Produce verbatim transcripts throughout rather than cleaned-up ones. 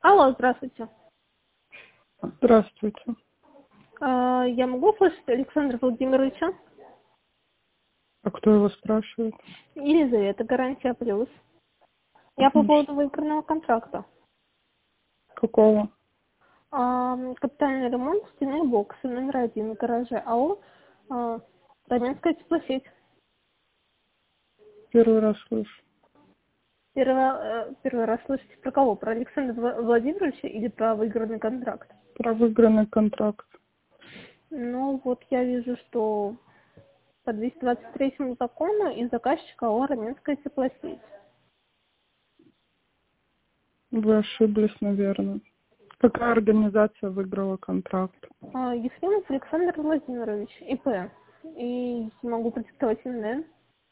Алло, здравствуйте. Здравствуйте. А, Я могу услышать Александра Владимировича? А кто его спрашивает? Елизавета, гарантия плюс. Я по Мгм. поводу выигранного контракта. Какого? А, Капитальный ремонт стены бокса номер один в гараже АО а, Раменская теплосеть. Первый раз слышу. Первый, э, первый раз слышите про кого? Про Александра Вла- Владимировича или про выигранный контракт? Про выигранный контракт. Ну, вот я вижу, что по двести двадцать третьему закону и заказчика АО Раменская теплосеть. Вы ошиблись, наверное. Какая организация выиграла контракт? А, Ефремов Александр Владимирович, ИП. И могу продиктовать ИНН.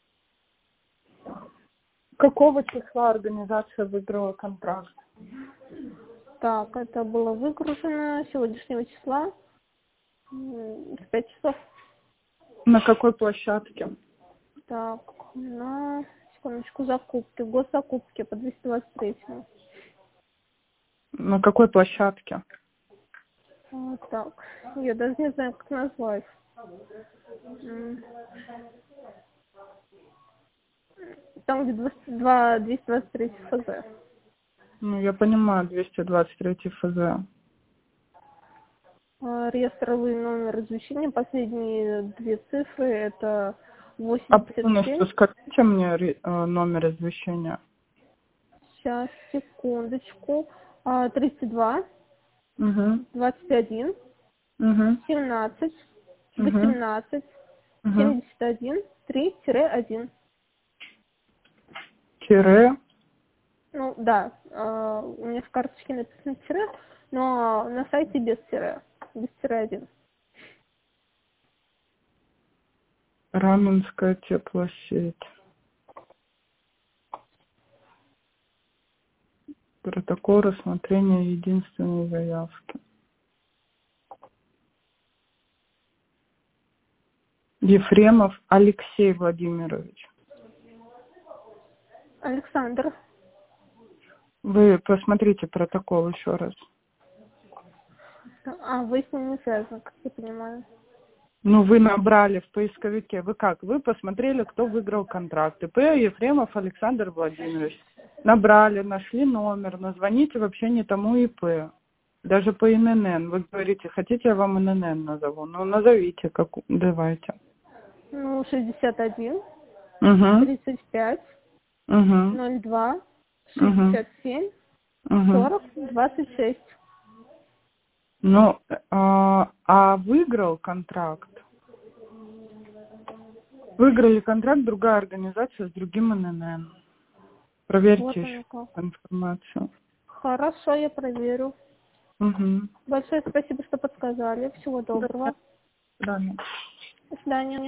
Какого числа организация выиграла контракт? Так, это было выгружено сегодняшнего числа м, в пять часов. На какой площадке? Так, на секундочку, закупки, госзакупки по двести двадцать третьему. На какой площадке? Вот так, я даже не знаю, как назвать. М, Там, где двадцать два, двести двадцать три ФЗ. Ну, я понимаю, двести двадцать три ФЗ. А, Реестровый номер извещения, последние две цифры, это А восемьдесят семь. полностью скажите мне ре- э, номер извещения. Сейчас, секундочку. А, тридцать два, Угу. двадцать один, Угу. семнадцать, Угу. восемнадцать, Угу. семьдесят один, три один. Тире. Ну, да, а, у меня в карточке написано тире, но на сайте без тире, без тире один. Раменская теплосеть. Протокол рассмотрения единственной заявки. Ефремов Алексей Владимирович. Александр, Вы посмотрите протокол еще раз. а вы с ним не связаны, как я понимаю. Ну, вы набрали в поисковике. Вы как? Вы посмотрели, кто выиграл контракт. ИП Ефремов Александр Владимирович. Набрали, нашли номер, но звоните вообще не тому ИП. Даже по ИНН. Вы говорите, хотите, я вам ИНН назову? Ну, назовите, как... давайте. Ну, шестьдесят один, Угу, тридцать пять, угу, ноль два, угу, шестьдесят семь, угу. сорок, двадцать шесть. Ну, а, а выиграл контракт? Выиграли контракт другая организация с другим ИНН. Вот Проверьте еще оно как. информацию. Хорошо, я проверю. Угу. Большое спасибо, что подсказали. Всего До доброго. свидания. До свидания.